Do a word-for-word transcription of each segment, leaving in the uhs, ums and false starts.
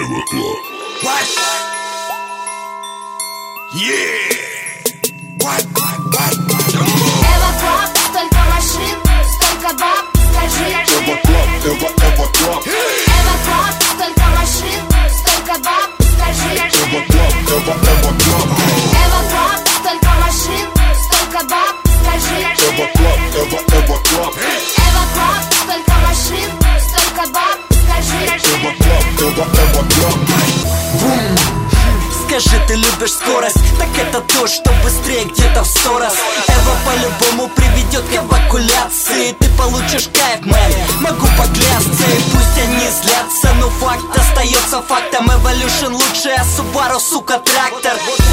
Эва Клаб. What? Yeah! What? What? Эва Клаб, столько машин, столько баб, скажи. Эва Клаб, Эва, Эва Клаб. Эва Клаб, столько машин, столько баб, скажи. Эва Клаб, Эва, Эва Клаб. Эва Клаб, столько машин, столько баб, скажи. Эва Клаб, Эва, Эва Клаб. Эва Клаб, столько машин, столько баб, скажи. Эва Клаб, Эва, Эва Клаб. Скажи, ты любишь скорость? Так это то, что быстрее где-то в сто раз. Эва по-любому приведет к эвакуляции. Ты получишь кайф, мэн, могу поклясться. И пусть они злятся, но факт остается фактом. Evolution лучшая, а Subaru, сука, трактор.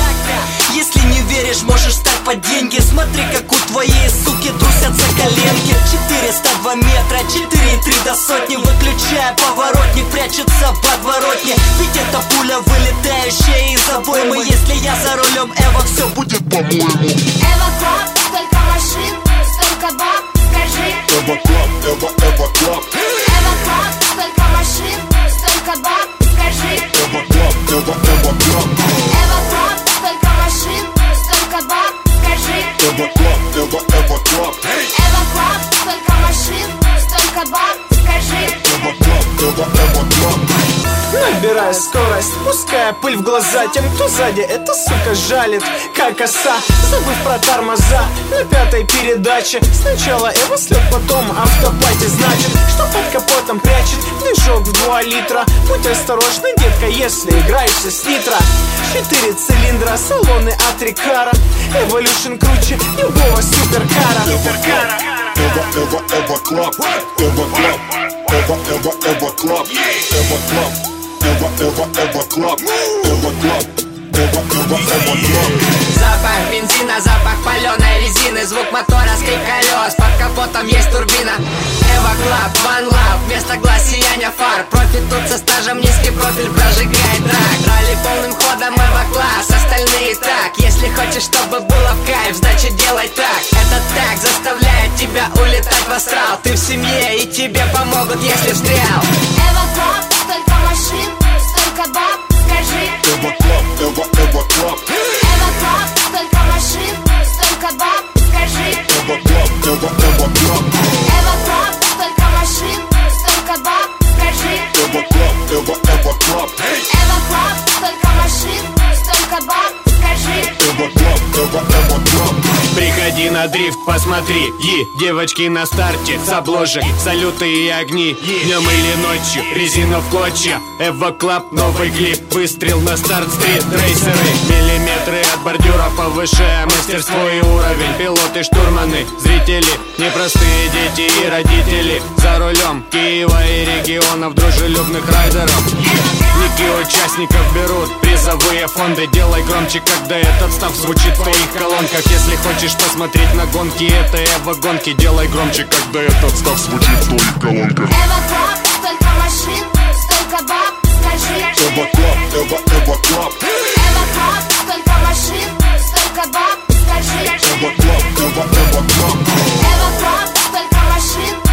Если не веришь, можешь стать под деньги. Смотри, как у твоей суки трусятся коленки. Четыреста два метра, четыре и три до сотни. Выключая поворотник, прячется в подворотне. Ведь это пуля, вылетающая из обоймы. Если я за рулем, Эва, все будет по-моему. Эва Клаб, столько машин, столько баб, скажи. Эва Клаб, Эва, Эва Клаб. Эва Клаб, столько машин, столько баб, скажи. Эва Клаб, Эва, Эва Клаб. Эва Клаб, столько машин, столько баб, скажи. Эва Клаб, Эва, Эва Клаб. Эва Клаб, столько машин, столько баб, скажи. Эва Клаб, Эва, Эва Клаб. Набирая скорость, пуская пыль в глаза тем, кто сзади, эта сука жалит, как оса. Забыв про тормоза на пятой передаче. Сначала Эва слет, потом автопати. Значит, что под капотом прячет движок в два литра. Будь осторожна, детка, если играешься с нитро. Четыре цилиндра, салоны от Рикара. Evolution круче любого суперкара. Суперкара. Эва, Эва, Эва Клаб. Эва Клаб. Эва, Эва, Эва Клаб. Эва Клаб. Эва, Эва, Эва Клаб. Эва Клаб. Эва, Эва, Эва Клаб. Запах бензина, запах паленой резины, звук мотора, скрип колес, под капотом есть турбина. Эва Клаб, One Love, вместо глаз сияние фар. Профи тут со стажем, низкий профиль прожигает драк. Ралли полным ходом, Эва Класс, остальные так. Если хочешь, чтобы было в кайф, значит делай так. Этот так заставляет тебя улетать в астрал. Ты в семье и тебе помогут, если встрял. Эва Клаб, столько машин, столько баб, скажи. Эва Клаб, Эва, Эва Клаб. Эва Клаб, столько машин, столько баб, скажи. Эва Клаб, Эва, Эва Клаб. Эва Клаб, столько машин, столько баб, скажи. Эва Клаб, Эва, Эва Клаб. Эва Клаб, столько машин, столько баб, скажи. Эва Клаб, Эва, Эва Клаб. Приходи на дрифт, посмотри, и девочки на старте, с обложек, салюты и огни, днем или ночью, резина в клочья. Эва Клаб, новый клип, выстрел на старт-стрит, рейсеры, миллиметры от бордюра, повышая мастерство и уровень. Пилоты, штурманы, зрители, непростые дети и родители, за рулем Киева и регионов, дружелюбных райдеров. Ники участников берут призовые фонды. Делай громче, когда этот став звучит в твоих колонках. Если хочешь посмотреть на гонки, это Эва гонки. Делай громче, когда этот став звучит в твоих колонках. Эва Клаб, столько машин, столько баб, скажи. Эва Клаб, Эва, Эва Клаб. Эва Клаб, столько машин, столько баб, скажи. Эва Клаб, Эва, Эва Клаб. Эва Клаб, столько машин,